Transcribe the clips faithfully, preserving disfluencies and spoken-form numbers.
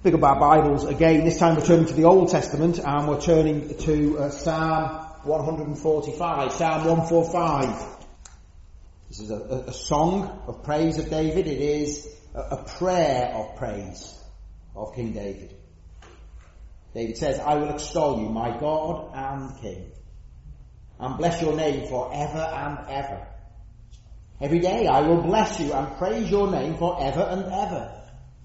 Pick up our Bibles again. This time we're turning to the Old Testament and we're turning to uh, Psalm one forty-five. Psalm one forty-five. This is a, a, a song of praise of David. It is a, a prayer of praise of King David. David says, I will extol you, my God and King, and bless your name forever and ever. Every day I will bless you and praise your name forever and ever.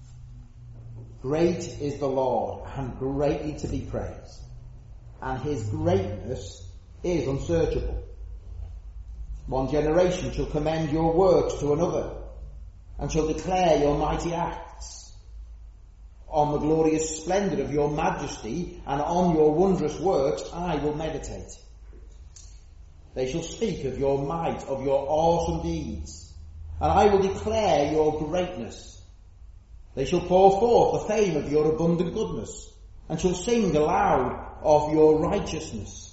Great is the Lord, and greatly to be praised, and his greatness is unsearchable. One generation shall commend your works to another, and shall declare your mighty acts. On the glorious splendour of your majesty, and on your wondrous works I will meditate. They shall speak of your might, of your awesome deeds, and I will declare your greatness. They shall pour forth the fame of your abundant goodness, and shall sing aloud of your righteousness.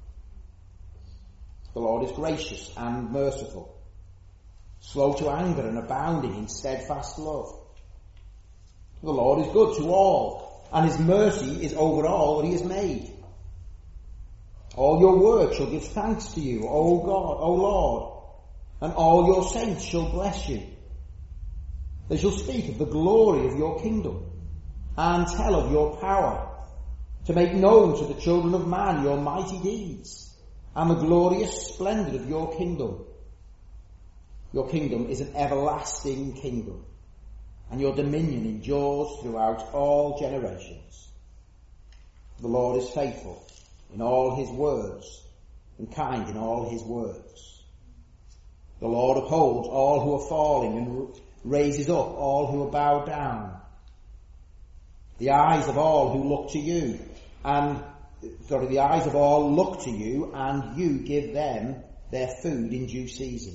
The Lord is gracious and merciful, slow to anger and abounding in steadfast love. The Lord is good to all, and his mercy is over all that he has made. All your works shall give thanks to you, O God, O Lord, and all your saints shall bless you. They shall speak of the glory of your kingdom, and tell of your power, to make known to the children of man your mighty deeds, and the glorious splendour of your kingdom. Your kingdom is an everlasting kingdom, and your dominion endures throughout all generations. The Lord is faithful in all his words, and kind in all his works. The Lord upholds all who are falling, and raises up all who are bowed down. The eyes of all who look to you, and, sorry, the eyes of all look to you, and you give them their food in due season.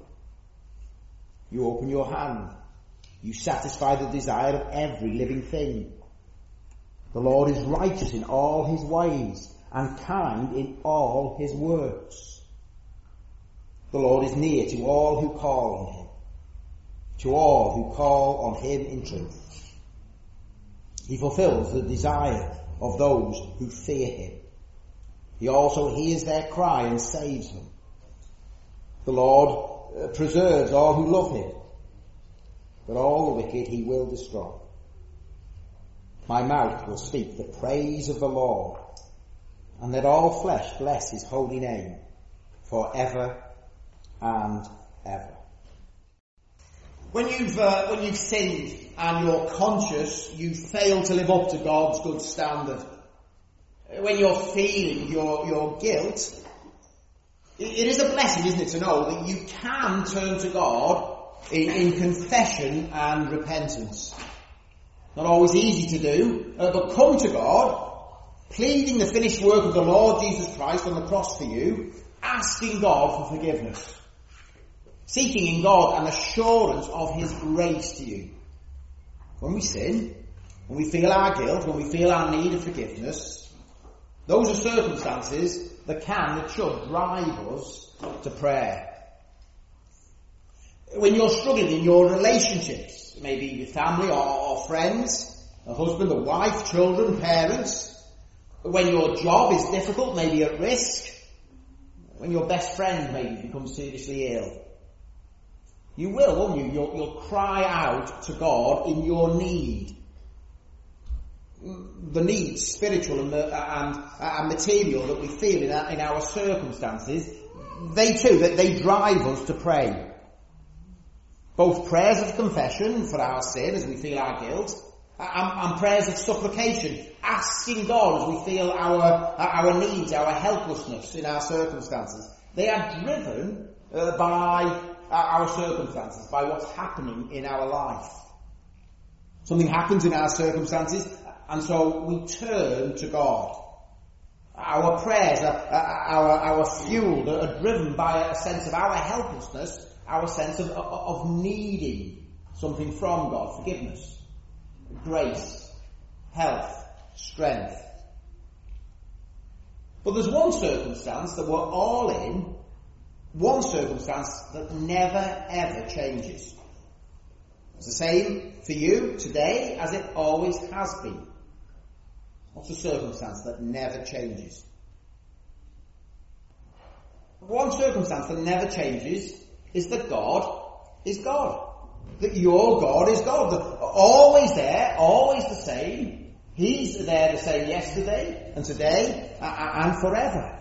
You open your hand, you satisfy the desire of every living thing. The Lord is righteous in all his ways, and kind in all his works. The Lord is near to all who call on him, to all who call on him in truth. He fulfills the desire of those who fear him. He also hears their cry and saves them. The Lord preserves all who love him, but all the wicked he will destroy. My mouth will speak the praise of the Lord, and let all flesh bless his holy name for ever and ever. When you've uh, when you've sinned and you're conscious you fail to live up to God's good standard, when you're feeling your your guilt, it, it is a blessing, isn't it, to know that you can turn to God in, in confession and repentance. Not always easy to do, uh, but come to God, pleading the finished work of the Lord Jesus Christ on the cross for you, asking God for forgiveness. Seeking in God an assurance of his grace to you. When we sin, when we feel our guilt, when we feel our need of forgiveness, those are circumstances that can, that should drive us to prayer. When you're struggling in your relationships, maybe with family or, or friends, a husband, a wife, children, parents, when your job is difficult, maybe at risk, when your best friend maybe becomes seriously ill, you will, won't you? You'll, you'll cry out to God in your need. The needs, spiritual and, and, and material, that we feel in our, in our circumstances, they too, that they drive us to pray. Both prayers of confession for our sin as we feel our guilt, and, and prayers of supplication, asking God as we feel our, our needs, our helplessness in our circumstances. They are driven uh, by our circumstances, by what's happening in our life. Something happens in our circumstances, and so we turn to God. Our prayers are, our, our fuel are driven by a sense of our helplessness, our sense of, of needing something from God, forgiveness, grace, health, strength. But there's one circumstance that we're all in, one circumstance that never ever changes. It's the same for you today as it always has been. What's a circumstance that never changes? One circumstance that never changes is that God is God. That your God is God. That always there, always the same. He's there the same yesterday and today and forever.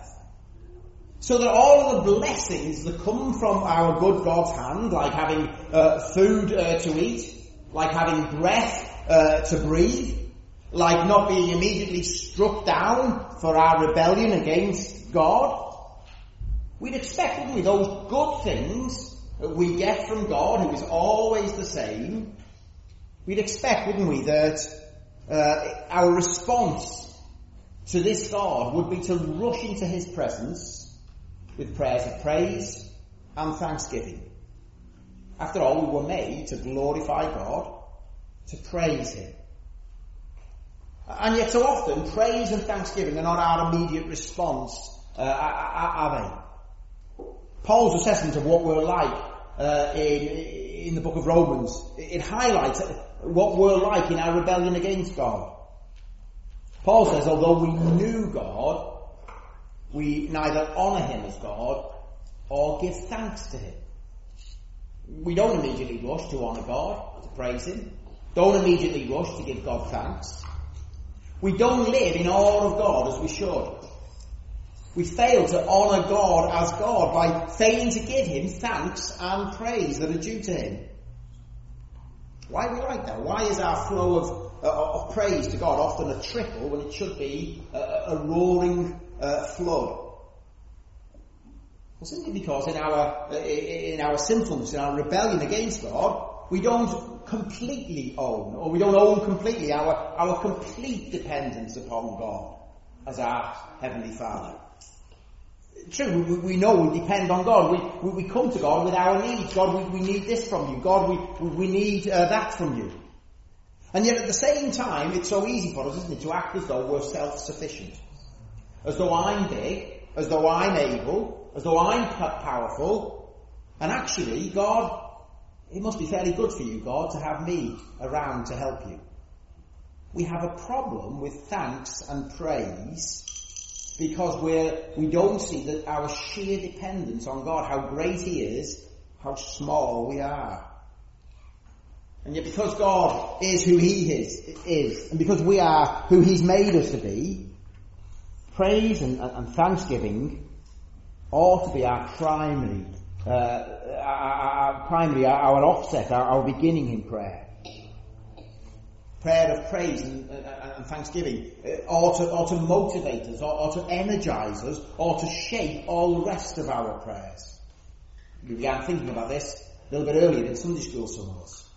So that all of the blessings that come from our good God's hand, like having uh, food uh, to eat, like having breath uh, to breathe, like not being immediately struck down for our rebellion against God, we'd expect, wouldn't we, those good things that we get from God, who is always the same, we'd expect, wouldn't we, that uh, our response to this God would be to rush into his presence with prayers of praise and thanksgiving. After all, we were made to glorify God, to praise him. And yet so often, praise and thanksgiving are not our immediate response, uh, are they? Paul's assessment of what we're like uh, in, in the book of Romans, it highlights what we're like in our rebellion against God. Paul says, although we knew God, we neither honour him as God or give thanks to him. We don't immediately rush to honour God, to praise him. Don't immediately rush to give God thanks. We don't live in awe of God as we should. We fail to honour God as God by failing to give him thanks and praise that are due to him. Why are we like that? Why is our flow of, uh, of praise to God often a trickle when it should be a, a roaring uh, flood? Well, simply because in our in our sinfulness, in our rebellion against God, we don't completely own, or we don't own completely our, our complete dependence upon God as our Heavenly Father. True, we, we know we depend on God. We, we, we come to God with our needs. God, we, we need this from you. God, we, we need uh, that from you. And yet at the same time, it's so easy for us, isn't it, to act as though we're self-sufficient. As though I'm big, as though I'm able, as though I'm powerful. And actually, God, it must be fairly good for you, God, to have me around to help you. We have a problem with thanks and praise because we're, we don't see that our sheer dependence on God, how great he is, how small we are. And yet because God is who he is, is and because we are who he's made us to be, praise and, and thanksgiving ought to be our primary, uh, our, our primary, our offset, our, our beginning in prayer. Prayer of praise and, and, and thanksgiving ought to, ought to motivate us, ought, ought to energize us, ought to shape all the rest of our prayers. We began thinking about this a little bit earlier in Sunday school, some of us.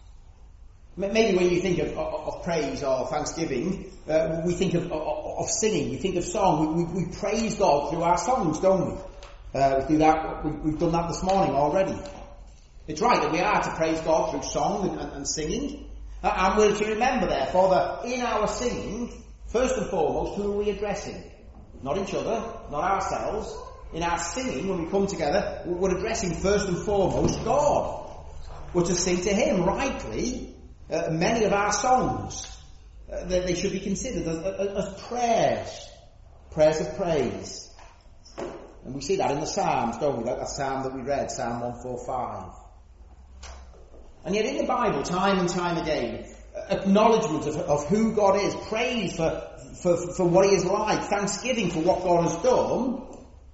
Maybe when you think of, of, of praise or thanksgiving, uh, we think of, of, of singing, we think of song. We, we, we praise God through our songs, don't we? Uh, we do that. We, we've done that this morning already. It's right that we are to praise God through song and, and, and singing. Uh, and we're to remember, therefore, that in our singing, first and foremost, who are we addressing? Not each other, not ourselves. In our singing, when we come together, we're addressing first and foremost God. We're to sing to him rightly. Uh, many of our songs, uh, they, they should be considered as, as, as prayers, prayers of praise. And we see that in the Psalms, don't we? Like that psalm that we read, Psalm one forty-five. And yet in the Bible, time and time again, acknowledgement of, of who God is, praise for, for, for what he is like, thanksgiving for what God has done,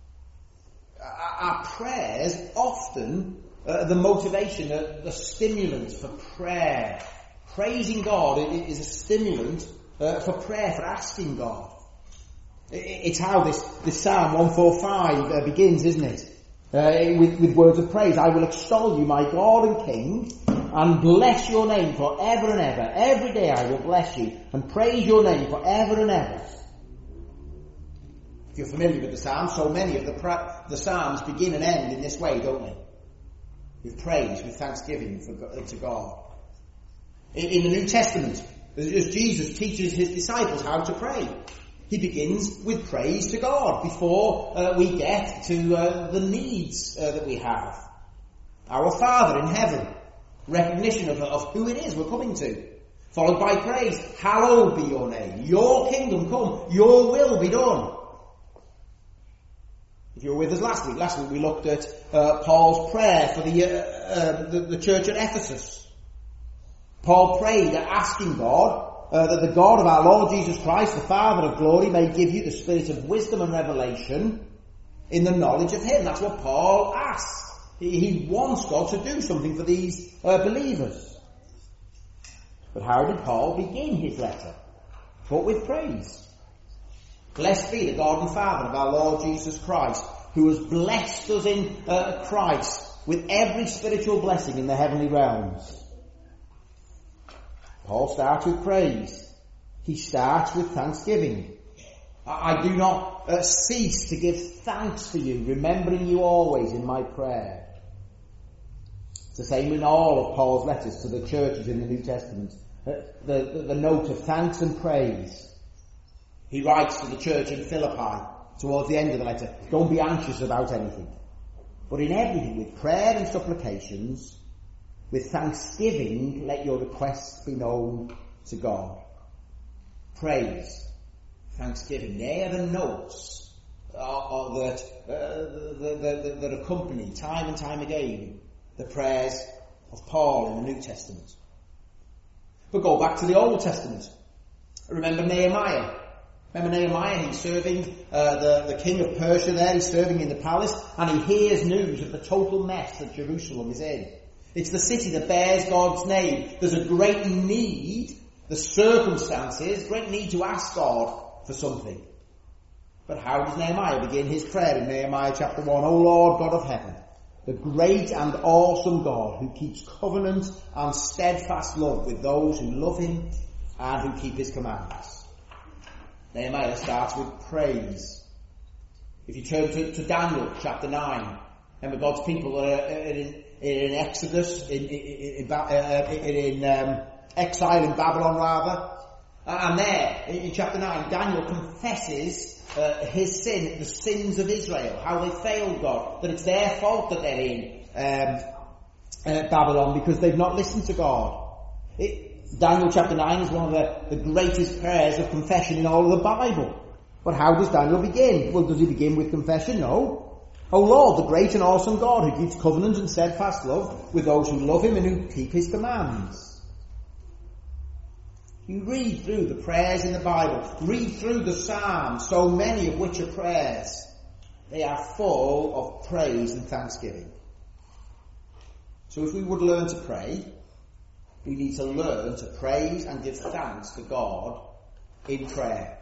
our prayers often uh, the motivation, the, the stimulant for prayer. Praising God is a stimulant uh, for prayer, for asking God. It's how this, this Psalm one forty-five uh, begins, isn't it? Uh, with, with words of praise. I will extol you, my God and King, and bless your name forever and ever. Every day I will bless you and praise your name forever and ever. If you're familiar with the Psalms, so many of the, pra- the Psalms begin and end in this way, don't they? With praise, with thanksgiving for, to God. In, in the New Testament, as Jesus teaches his disciples how to pray, he begins with praise to God before uh, we get to uh, the needs uh, that we have. Our Father in heaven, recognition of, of who it is we're coming to. Followed by praise. Hallowed be your name. Your kingdom come. Your will be done. If you were with us last week, last week we looked at uh, Paul's prayer for the, uh, uh, the the church at Ephesus. Paul prayed asking God uh, that the God of our Lord Jesus Christ, the Father of glory, may give you the spirit of wisdom and revelation in the knowledge of Him. That's what Paul asked. He, he wants God to do something for these uh, believers. But how did Paul begin his letter? But with praise. Blessed be the God and Father of our Lord Jesus Christ, who has blessed us in uh, Christ with every spiritual blessing in the heavenly realms. Paul starts with praise. He starts with thanksgiving. I, I do not uh, cease to give thanks for you, remembering you always in my prayer. It's the same in all of Paul's letters to the churches in the New Testament. Uh, the, the, the note of thanks and praise. He writes to the church in Philippi towards the end of the letter, don't be anxious about anything, but in everything with prayer and supplications, with thanksgiving, let your requests be known to God. Praise, thanksgiving, they are the notes uh, uh, that, uh, that, that, that accompany time and time again the prayers of Paul in the New Testament. But go back to the Old Testament. Remember Nehemiah. Remember Nehemiah, he's serving uh, the, the king of Persia there, he's serving in the palace, and he hears news of the total mess that Jerusalem is in. It's the city that bears God's name. There's a great need, the circumstances, great need to ask God for something. But how does Nehemiah begin his prayer in Nehemiah chapter one? O Lord God of heaven, the great and awesome God who keeps covenant and steadfast love with those who love him and who keep his commands. Nehemiah starts with praise. If you turn to, to Daniel chapter nine, remember God's people are in, in Exodus, in, in, in, uh, in um, exile in Babylon rather. And there, in chapter nine, Daniel confesses uh, his sin, the sins of Israel, how they failed God, that it's their fault that they're in um, uh, Babylon because they've not listened to God. It, Daniel chapter nine is one of the, the greatest prayers of confession in all of the Bible. But how does Daniel begin? Well, does he begin with confession? No. O Lord, the great and awesome God who keeps covenant and steadfast love with those who love him and who keep his commands. You read through the prayers in the Bible, read through the Psalms, so many of which are prayers. They are full of praise and thanksgiving. So if we would learn to pray, we need to learn to praise and give thanks to God in prayer.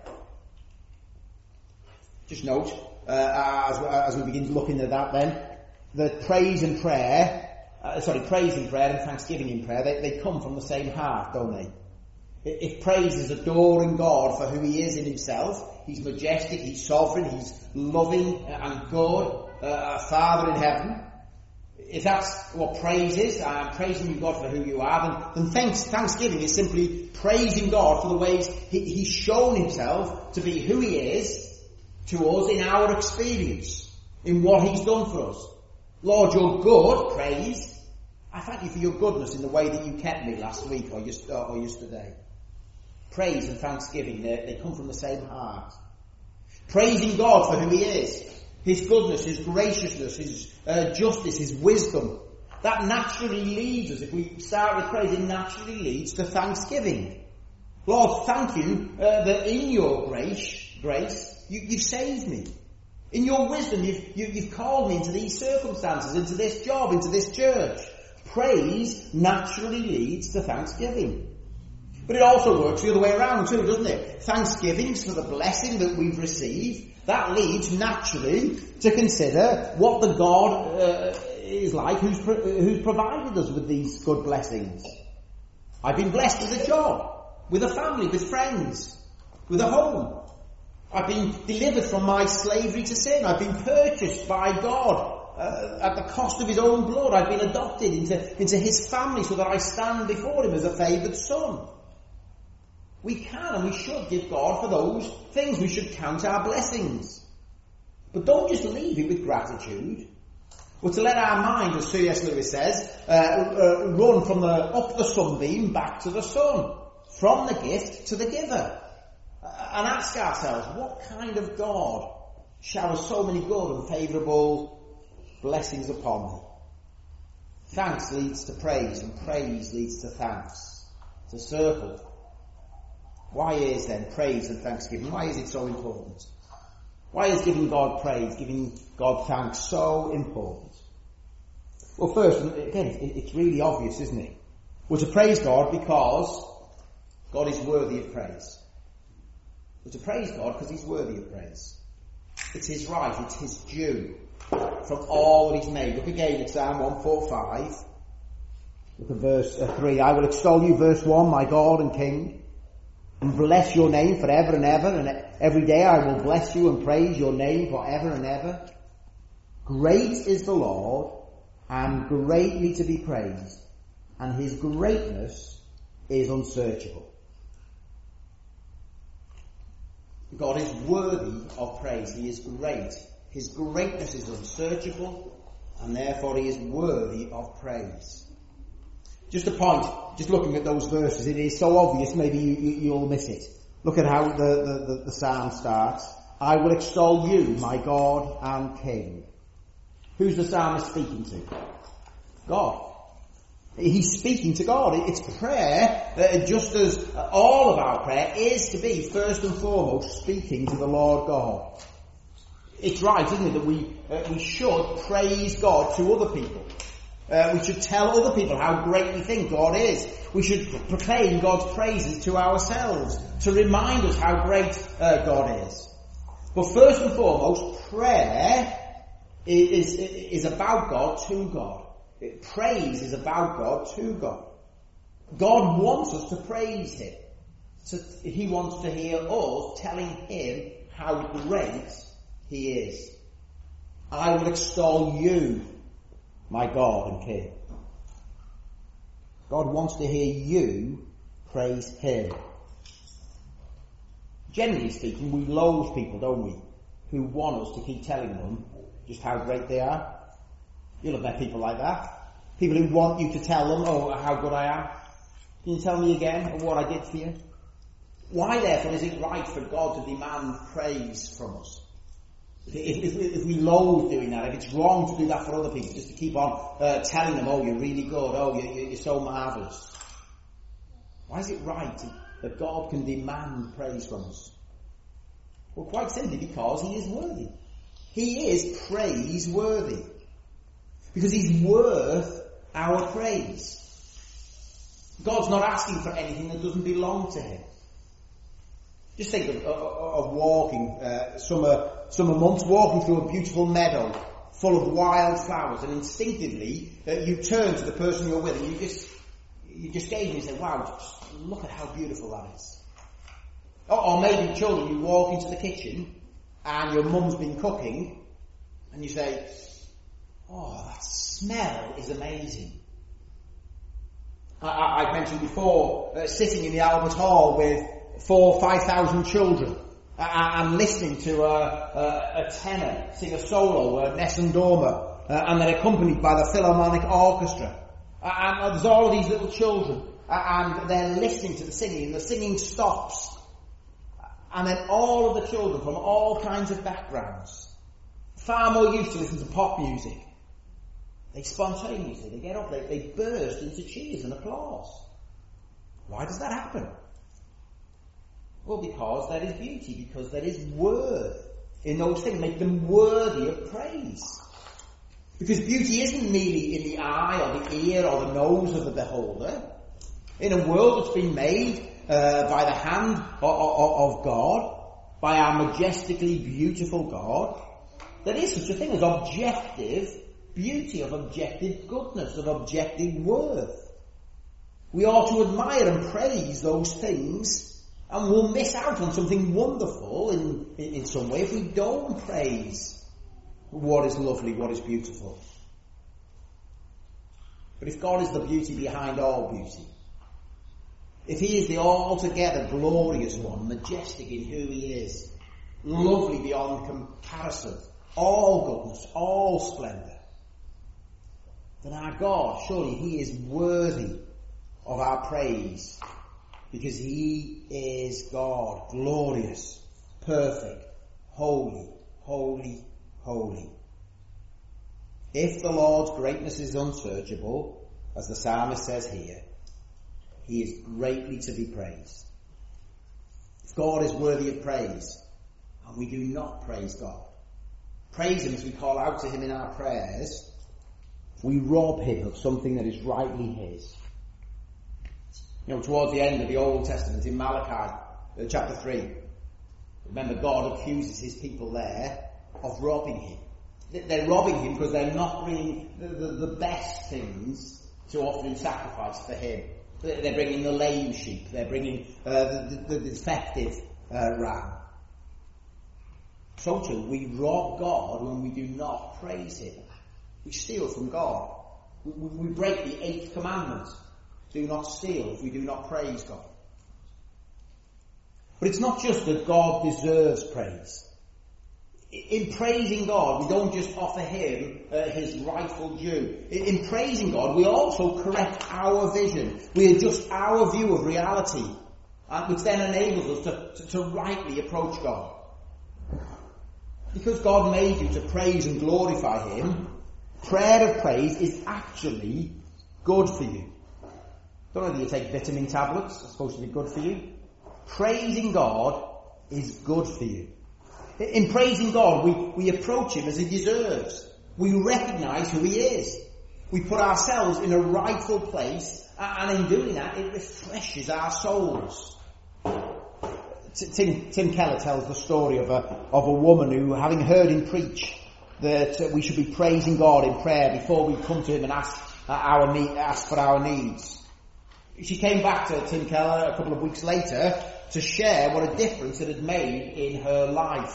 Just note, uh, as, as we begin to look into that then, that praise and prayer, uh, sorry, praise in prayer and thanksgiving in prayer, they, they come from the same heart, don't they? If praise is adoring God for who he is in himself, he's majestic, he's sovereign, he's loving and good, uh, Father in heaven. If that's what praise is, I'm praising you, God, for who you are, then, then thanks, thanksgiving is simply praising God for the ways he, he's shown himself to be who he is to us in our experience, in what he's done for us. Lord, you're good, praise. I thank you for your goodness in the way that you kept me last week or, just, or yesterday. Praise and thanksgiving, they, they come from the same heart. Praising God for who he is. His goodness, his graciousness, his uh, justice, his wisdom. That naturally leads us, if we start with praise, it naturally leads to thanksgiving. Lord, thank you uh, that in your grace, grace, you, you've saved me. In your wisdom, you've, you, you've called me into these circumstances, into this job, into this church. Praise naturally leads to thanksgiving. But it also works the other way around too, doesn't it? Thanksgiving for the blessing that we've received, that leads naturally to consider what the God uh, is like who's, pro- who's provided us with these good blessings. I've been blessed with a job, with a family, with friends, with a home. I've been delivered from my slavery to sin. I've been purchased by God uh, at the cost of his own blood. I've been adopted into, into his family so that I stand before him as a favoured son. We can and we should give God for those things. We should count our blessings. But don't just leave it with gratitude. We're to let our mind, as C S Lewis says, uh, uh, run from the up the sunbeam back to the sun, from the gift to the giver, uh, and ask ourselves, what kind of God showers so many good and favourable blessings upon me? Thanks leads to praise, and praise leads to thanks. It's a circle. Why is then praise and thanksgiving? Why is it so important? Why is giving God praise, giving God thanks so important? Well, first, again, it's really obvious, isn't it? We're to praise God because God is worthy of praise. We're to praise God because He's worthy of praise. It's His right, it's His due from all that He's made. Look again at Psalm one forty-five. Look at verse uh, three. I will extol you, verse one, my God and King, and bless your name forever and ever, and every day I will bless you and praise your name forever and ever. Great is the Lord, and greatly to be praised, and His greatness is unsearchable. God is worthy of praise. He is great. His greatness is unsearchable, and therefore He is worthy of praise. Just a point, just looking at those verses, it is so obvious, maybe you, you, you'll miss it. Look at how the, the, the, the psalm starts. I will extol you, my God and King. Who's the psalmist speaking to? God. He's speaking to God. It's prayer, uh, just as all of our prayer is to be, first and foremost, speaking to the Lord God. It's right, isn't it, that we, uh, we should praise God to other people. Uh, we should tell other people how great we think God is. We should proclaim God's praises to ourselves to remind us how great uh, God is. But first and foremost, prayer is, is, is about God to God. Praise is about God to God. God wants us to praise Him. So He wants to hear us telling Him how great He is. I will extol you, my God and King. God wants to hear you praise Him. Generally speaking, we loathe people, don't we, who want us to keep telling them just how great they are. You'll have met people like that. People who want you to tell them, oh, how good I am. Can you tell me again what I did for you? Why, therefore, is it right for God to demand praise from us? If, if, if we loathe doing that, if it's wrong to do that for other people, just to keep on uh, telling them, oh, you're really good, oh, you're, you're so marvellous. Why is it right to, that God can demand praise from us? Well, quite simply because He is worthy. He is praiseworthy. Because He's worth our praise. God's not asking for anything that doesn't belong to Him. Just think of, of, of walking, uh, summer, summer months, walking through a beautiful meadow full of wild flowers, and instinctively uh, you turn to the person you're with and you just, you just gaze and you say, wow, just look at how beautiful that is. Or, or maybe children, you walk into the kitchen and your mum's been cooking and you say, oh, that smell is amazing. I, I, I mentioned before uh, sitting in the Albert Hall with four, five thousand children uh, and listening to a, a, a tenor sing a solo, uh, Nessun Dorma, uh, and then accompanied by the Philharmonic Orchestra. Uh, and uh, there's all of these little children uh, and they're listening to the singing, and the singing stops. And then all of the children from all kinds of backgrounds, far more used to listen to pop music, they spontaneously, they get up, they, they burst into cheers and applause. Why does that happen? Well, because there is beauty, because there is worth in those things, make them worthy of praise. Because beauty isn't merely in the eye or the ear or the nose of the beholder. In a world that's been made uh, by the hand of, of, of God, by our majestically beautiful God, there is such a thing as objective beauty, of objective goodness, of objective worth. We ought to admire and praise those things, and we'll miss out on something wonderful in, in, in some way if we don't praise what is lovely, what is beautiful. But if God is the beauty behind all beauty, if He is the altogether glorious one, majestic in who He is, lovely beyond comparison, all goodness, all splendour, then our God, surely he is worthy of our praise, because he is God, glorious, perfect, holy, holy, holy. If the Lord's greatness is unsearchable, as the psalmist says here, he is greatly to be praised. If God is worthy of praise, and we do not praise God, praise him as we call out to him in our prayers, we rob him of something that is rightly his. You know, towards the end of the Old Testament, in Malachi uh, chapter three, remember God accuses his people there of robbing him. They're robbing him because they're not bringing the, the, the best things to offer in sacrifice for him. They're bringing the lame sheep, they're bringing uh, the, the, the defective uh, ram. So too, we rob God when we do not praise him. We steal from God. We, we break the eighth commandment. Do not steal if we do not praise God. But it's not just that God deserves praise. In praising God, we don't just offer him uh, his rightful due. In praising God, we also correct our vision. We adjust our view of reality, uh, which then enables us to, to, to rightly approach God. Because God made you to praise and glorify him, prayer of praise is actually good for you. Don't know whether you take vitamin tablets, it's supposed to be good for you. Praising God is good for you. In praising God, we, we approach him as he deserves. We recognise who he is. We put ourselves in a rightful place, and in doing that, it refreshes our souls. Tim, Tim Keller tells the story of a, of a woman who, having heard him preach that we should be praising God in prayer before we come to him and ask, our need, ask for our needs, she came back to Tim Keller a couple of weeks later to share what a difference it had made in her life.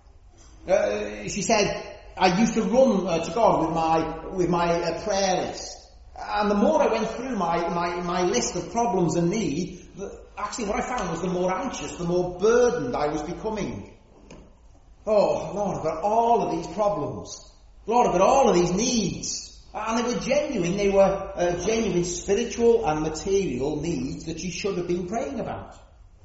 Uh, she said, I used to run uh, to God with my with my uh, prayer list, and the more I went through my, my, my list of problems and need, the, actually what I found was the more anxious, the more burdened I was becoming. Oh, Lord, I've got all of these problems. Lord, I've got all of these needs. And they were genuine, they were uh, genuine spiritual and material needs that she should have been praying about.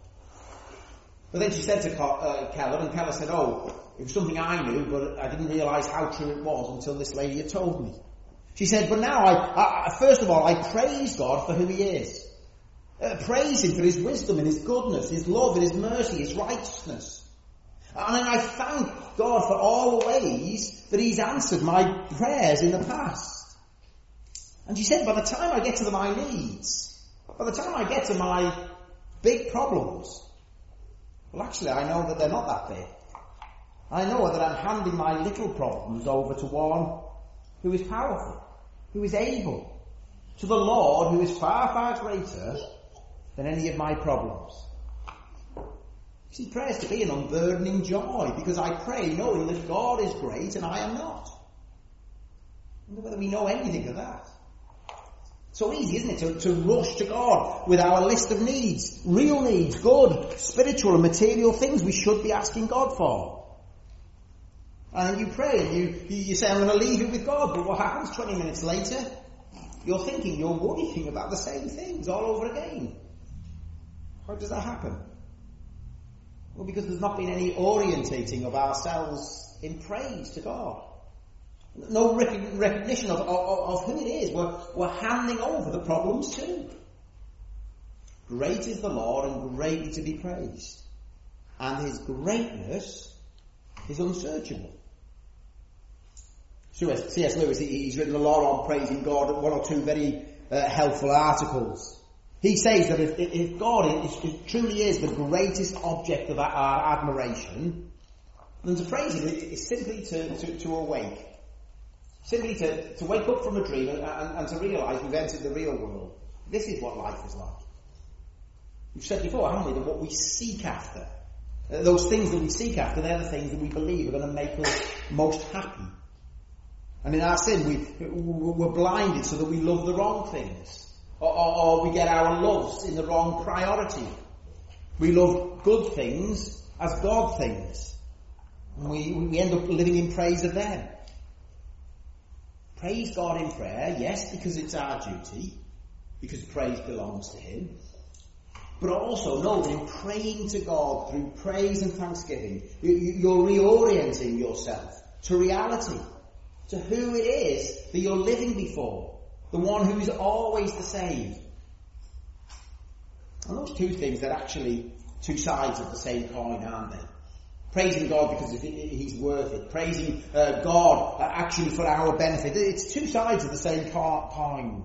But then she said to uh, Keller, and Keller said, oh, it was something I knew, but I didn't realise how true it was until this lady had told me. She said, but now, I, I first of all, I praise God for who he is. Uh, praise him for his wisdom and his goodness, his love and his mercy, his righteousness. And then I thank God for all the ways that he's answered my prayers in the past. And she said, by the time I get to the, my needs, by the time I get to my big problems, well, actually, I know that they're not that big. I know that I'm handing my little problems over to one who is powerful, who is able, to the Lord who is far, far greater than any of my problems. See, prayer is to be an unburdening joy, because I pray knowing that God is great and I am not. I wonder whether we know anything of that. So easy, isn't it, to, to rush to God with our list of needs, real needs, good, spiritual and material things we should be asking God for. And then you pray and you, you say, I'm going to leave it with God, but what happens twenty minutes later? You're thinking, you're worrying about the same things all over again. How does that happen? Well, because there's not been any orientating of ourselves in praise to God. No recognition of, of, of who it is. We're, we're handing over the problems to. Great is the Lord and greatly to be praised. And his greatness is unsearchable. C S Lewis, he's written a lot on praising God, one or two very uh, helpful articles. He says that if, if God is, if truly is the greatest object of our, our admiration, then to praise him is simply to, to, to awake. Simply to, to wake up from a dream and, and, and to realise we've entered the real world. This is what life is like. We've said before, haven't we, that what we seek after, uh, those things that we seek after, they're the things that we believe are going to make us most happy. And in our sin, we, we're blinded so that we love the wrong things. Or, or, or we get our loves in the wrong priority. We love good things as God things. And we, we end up living in praise of them. Praise God in prayer, yes, because it's our duty, because praise belongs to him. But also know that in praying to God through praise and thanksgiving, you're reorienting yourself to reality, to who it is that you're living before, the one who's always the same. And those two things are actually two sides of the same coin, aren't they? Praising God because he's worth it. Praising uh, God uh, actually for our benefit. It's two sides of the same coin.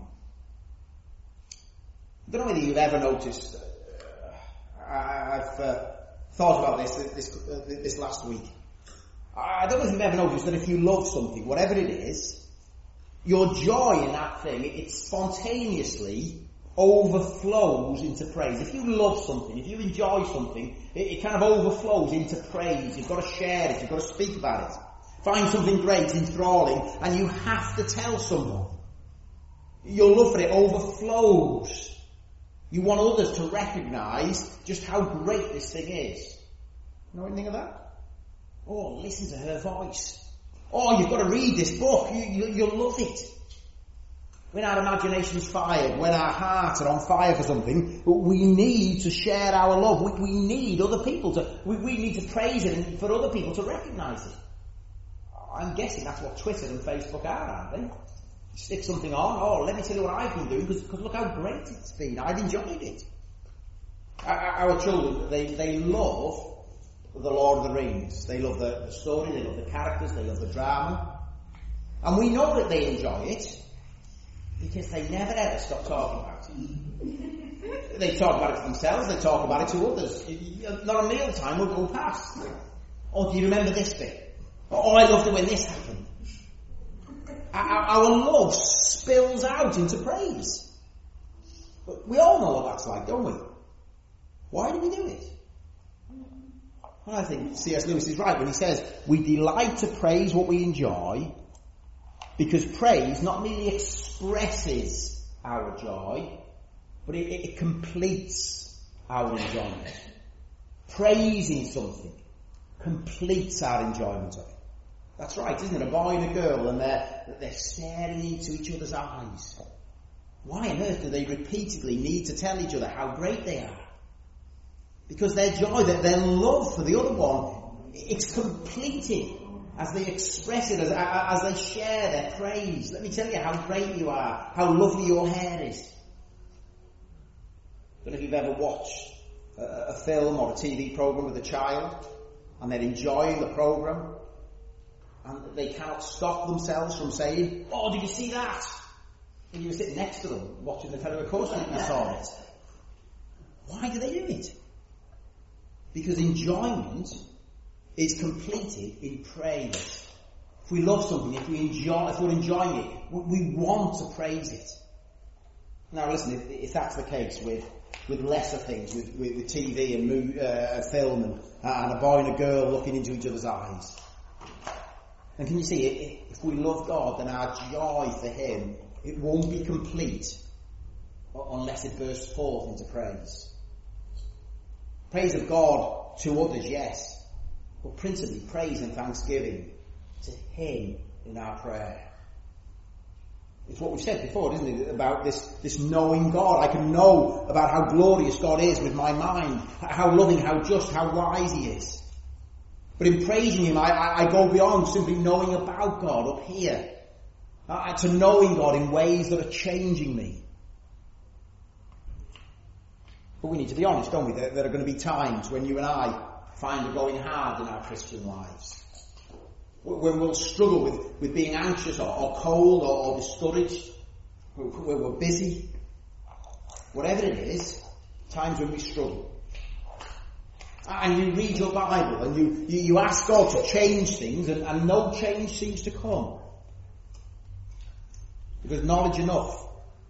I don't know whether you've ever noticed, uh, I've uh, thought about this this, uh, this last week. I don't know if you've ever noticed that if you love something, whatever it is, your joy in that thing, it spontaneously overflows into praise. If you love something, if you enjoy something, it, it kind of overflows into praise. You've got to share it, you've got to speak about it. Find something great, enthralling, and you have to tell someone. Your love for it overflows. You want others to recognise just how great this thing is. Know anything of that? Oh, listen to her voice. Oh, you've got to read this book. You, you, you'll love it. When our imagination's fired, when our hearts are on fire for something, we need to share our love. We, we need other people to, we, we need to praise it and for other people to recognise it. I'm guessing that's what Twitter and Facebook are, aren't they? You stick something on, oh, let me tell you what I've been doing, because look how great it's been. I've enjoyed it. Our, our children, they, they love the Lord of the Rings. They love the, the story, they love the characters, they love the drama. And we know that they enjoy it, because they never ever stop talking about it. They talk about it to themselves, they talk about it to others. Not a meal time will go past. Oh, do you remember this bit? Oh, I loved it when this happened. Our, our love spills out into praise. But we all know what that's like, don't we? Why do we do it? Well, I think C S Lewis is right when he says, we delight to praise what we enjoy, because praise not merely expresses our joy, but it, it completes our enjoyment. Praising something completes our enjoyment of it. That's right, isn't it? A boy and a girl, and they're, they're staring into each other's eyes. Why on earth do they repeatedly need to tell each other how great they are? Because their joy, their, their love for the other one, it's completed as they express it, as, as they share their praise. Let me tell you how great you are, how lovely your hair is. I don't know if you've ever watched a, a film or a T V programme with a child, and they're enjoying the programme, and they cannot stop themselves from saying, oh, did you see that? And you were sitting next to them, watching the television, of course you saw it. Why do they do it? Because enjoyment is completed in praise. If we love something, if we enjoy, if we're enjoying it, we want to praise it. Now listen, if, if that's the case with, with lesser things, with, with, with T V and movie, uh, film and, uh, and a boy and a girl looking into each other's eyes, and can you see, if, if we love God, then our joy for him, it won't be complete unless it bursts forth into praise. Praise of God to others, yes, but principally praise and thanksgiving to him in our prayer. It's what we've said before, isn't it, about this, this knowing God. I can know about how glorious God is with my mind, how loving, how just, how wise he is. But in praising him, I, I, I go beyond simply knowing about God up here, uh, to knowing God in ways that are changing me. But we need to be honest, don't we? There, there are going to be times when you and I find it going hard in our Christian lives. When we'll struggle with, with being anxious or, or cold or, or discouraged. When we're busy. Whatever it is, times when we struggle. And you read your Bible and you, you, you ask God to change things and, and no change seems to come. Because knowledge enough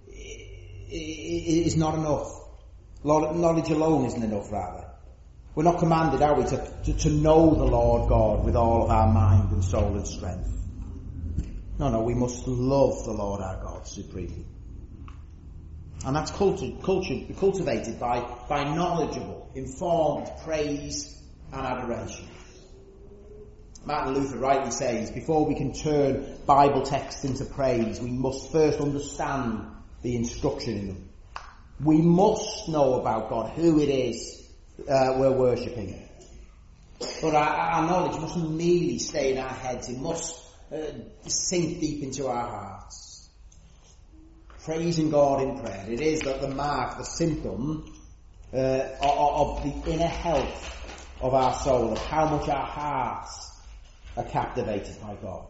is not enough. Knowledge alone isn't enough, rather. We're not commanded, are we, to, to, to know the Lord God with all of our mind and soul and strength. No, no, we must love the Lord our God supremely. And that's culti- culti- cultivated by, by knowledgeable, informed praise and adoration. Martin Luther rightly says, before we can turn Bible texts into praise, we must first understand the instruction in them. We must know about God, who it is uh, we're worshipping. But our, our knowledge mustn't merely stay in our heads, it must uh, sink deep into our hearts. Praising God in prayer, it is that the mark, the symptom uh, of, of the inner health of our soul, of how much our hearts are captivated by God.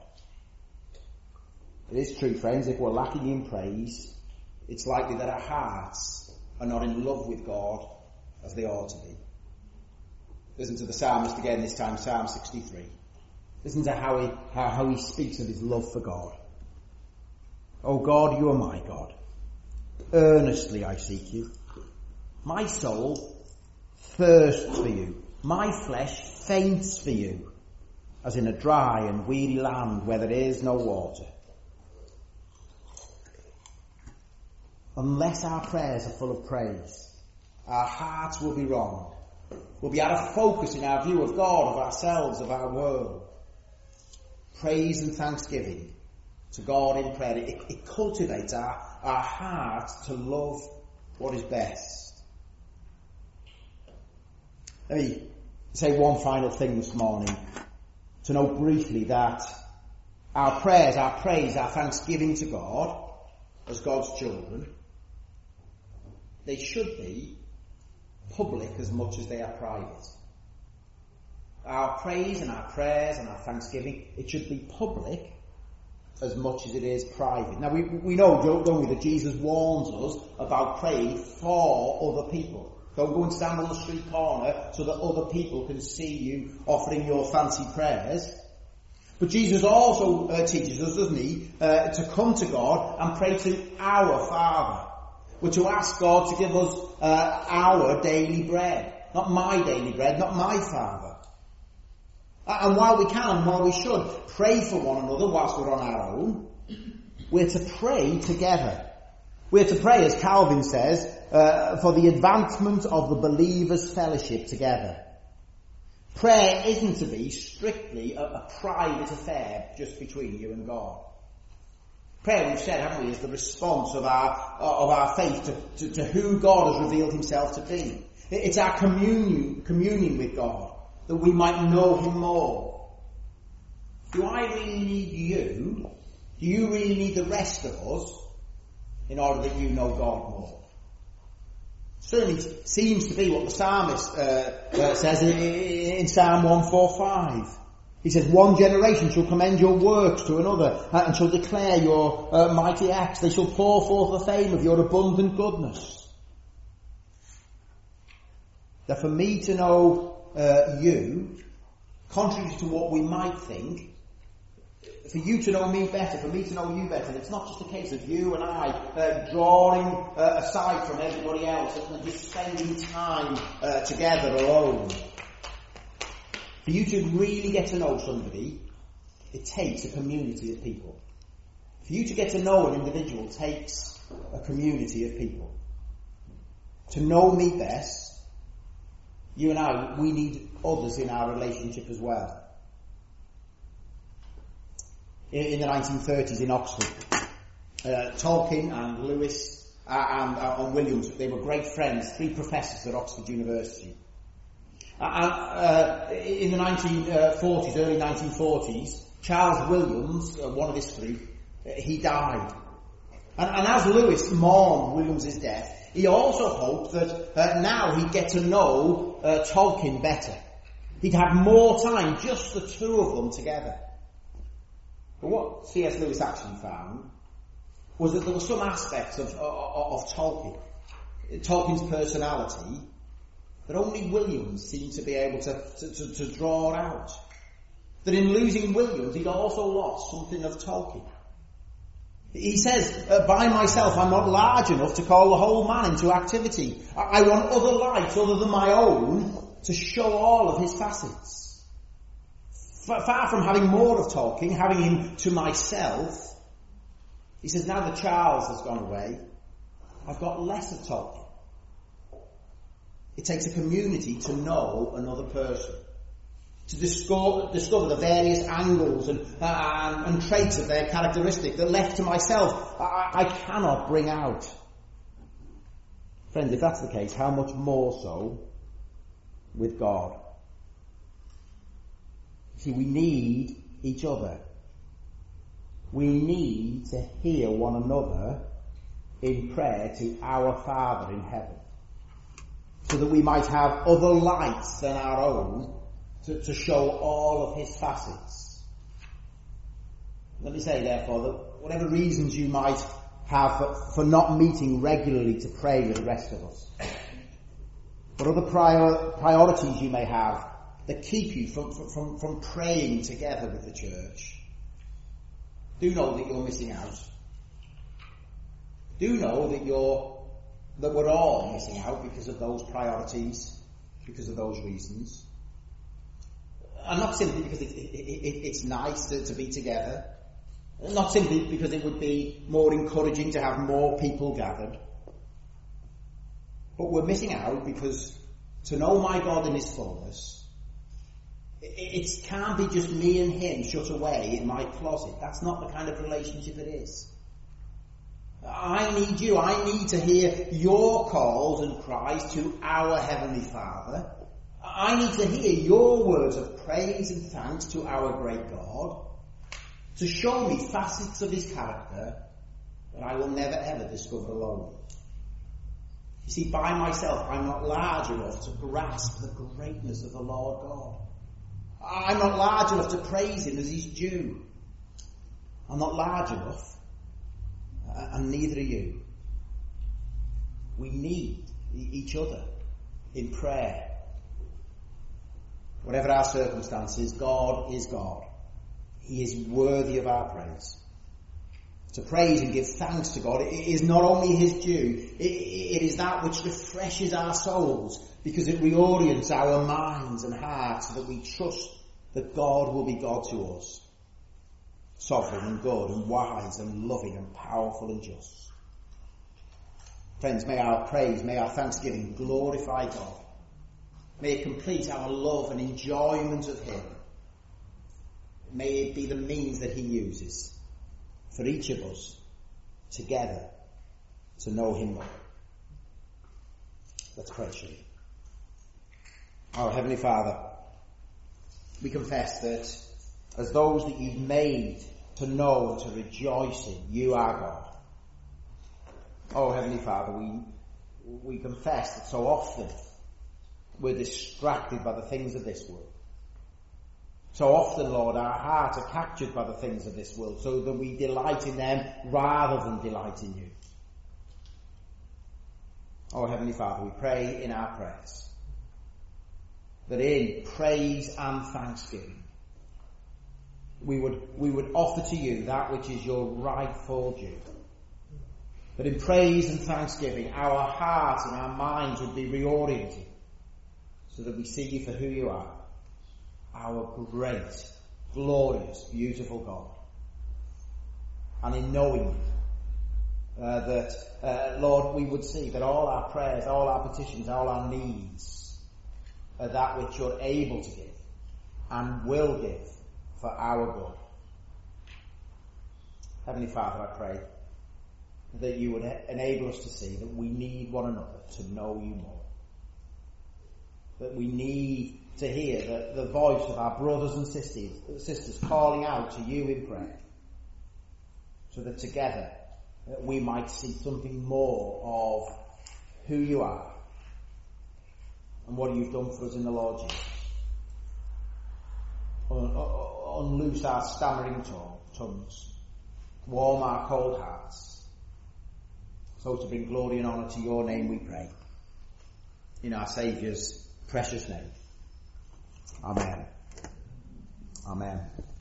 It is true, friends, if we're lacking in praise, it's likely that our hearts are not in love with God as they ought to be. Listen to the psalmist again this time, Psalm sixty-three. Listen to how he, how, how he speaks of his love for God. O God, you are my God. Earnestly I seek you. My soul thirsts for you. My flesh faints for you, as in a dry and weary land where there is no water. Unless our prayers are full of praise, our hearts will be wrong. We'll be out of focus in our view of God, of ourselves, of our world. Praise and thanksgiving to God in prayer, it, it cultivates our, our heart to love what is best. Let me say one final thing this morning, to note briefly that our prayers, our praise, our thanksgiving to God, as God's children, they should be public as much as they are private. Our praise and our prayers and our thanksgiving, it should be public as much as it is private. Now we we know, don't we, that Jesus warns us about praying for other people. Don't go and stand on the street corner so that other people can see you offering your fancy prayers. But Jesus also uh, teaches us, doesn't he, uh, to come to God and pray to our Father. We're to ask God to give us uh, our daily bread. Not my daily bread, not my Father. Uh, and while we can, and while we should pray for one another whilst we're on our own, we're to pray together. We're to pray, as Calvin says, uh, for the advancement of the believers' fellowship together. Prayer isn't to be strictly a, a private affair just between you and God. Prayer, we've said, haven't we, is the response of our of our faith to, to, to who God has revealed himself to be. It's our communion, communion with God, that we might know him more. Do I really need you? Do you really need the rest of us in order that you know God more? Certainly seems to be what the psalmist uh, uh, says in, in Psalm one forty-five. He says, one generation shall commend your works to another, uh, and shall declare your uh, mighty acts. They shall pour forth the fame of your abundant goodness. That for me to know uh, you, contrary to what we might think, for you to know me better, for me to know you better, it's not just a case of you and I uh, drawing uh, aside from everybody else and just spending time uh, together alone. For you to really get to know somebody, it takes a community of people. For you to get to know an individual takes a community of people. To know me best, you and I, we need others in our relationship as well. In the nineteen thirties in Oxford, uh, Tolkien and Lewis uh, and, uh, and Williams, they were great friends, three professors at Oxford University. Uh, uh, in the nineteen forties, early nineteen forties, Charles Williams, uh, one of this three, uh, he died. And, and as Lewis mourned Williams' death, he also hoped that uh, now he'd get to know uh, Tolkien better. He'd have more time, just the two of them together. But what C S Lewis actually found was that there were some aspects of, of, of Tolkien, Tolkien's personality, that only Williams seemed to be able to, to, to, to draw out. That in losing Williams, he'd also lost something of Tolkien. He says, uh, by myself, I'm not large enough to call the whole man into activity. I, I want other lights other than my own to show all of his facets. Far from having more of Tolkien, having him to myself, he says, now that Charles has gone away, I've got less of Tolkien. It takes a community to know another person. to discover, discover the various angles and, uh, and, and traits of their characteristic that left to myself, I, I cannot bring out. Friends, if that's the case, how much more so with God? See, we need each other. We need to hear one another in prayer to our Father in heaven, so that we might have other lights than our own to, to show all of his facets. Let me say, therefore, that whatever reasons you might have for, for not meeting regularly to pray with the rest of us, what other prior, priorities you may have that keep you from, from, from praying together with the church, do know that you're missing out. Do know that you're, that we're all missing out because of those priorities, because of those reasons. And not simply because it, it, it, it's nice to, to be together. Not simply because it would be more encouraging to have more people gathered. But we're missing out because to know my God in his fullness, it, it can't be just me and him shut away in my closet. That's not the kind of relationship it is. I need you. I need to hear your calls and cries to our Heavenly Father. I need to hear your words of praise and thanks to our great God, to show me facets of his character that I will never ever discover alone. You see, by myself, I'm not large enough to grasp the greatness of the Lord God. I'm not large enough to praise him as he's due. I'm not large enough. And neither are you. We need each other in prayer. Whatever our circumstances, God is God. He is worthy of our praise. To praise and give thanks to God, it is not only his due, it, it is that which refreshes our souls, because it reorients our minds and hearts so that we trust that God will be God to us. Sovereign and good and wise and loving and powerful and just. Friends, may our praise, may our thanksgiving glorify God. May it complete our love and enjoyment of him. May it be the means that he uses for each of us together to know him more. Let's pray, shall we? Our Heavenly Father, we confess that as those that you've made to know and to rejoice in, you are God. Oh, Heavenly Father, we we confess that so often we're distracted by the things of this world. So often, Lord, our hearts are captured by the things of this world, so that we delight in them rather than delight in you. Oh, Heavenly Father, we pray in our prayers that in praise and thanksgiving we would we would offer to you that which is your rightful due. That in praise and thanksgiving our hearts and our minds would be reoriented so that we see you for who you are, our great, glorious, beautiful God. And in knowing uh, that, uh, Lord, we would see that all our prayers, all our petitions, all our needs are that which you're able to give and will give for our good. Heavenly Father, I pray that you would enable us to see that we need one another to know you more. That we need to hear the, the voice of our brothers and sisters, sisters calling out to you in prayer, so that together that we might see something more of who you are and what you've done for us in the Lord Jesus. Unloose our stammering tongues, warm our cold hearts, so to bring glory and honour to your name we pray. In our Saviour's precious name. Amen. Amen.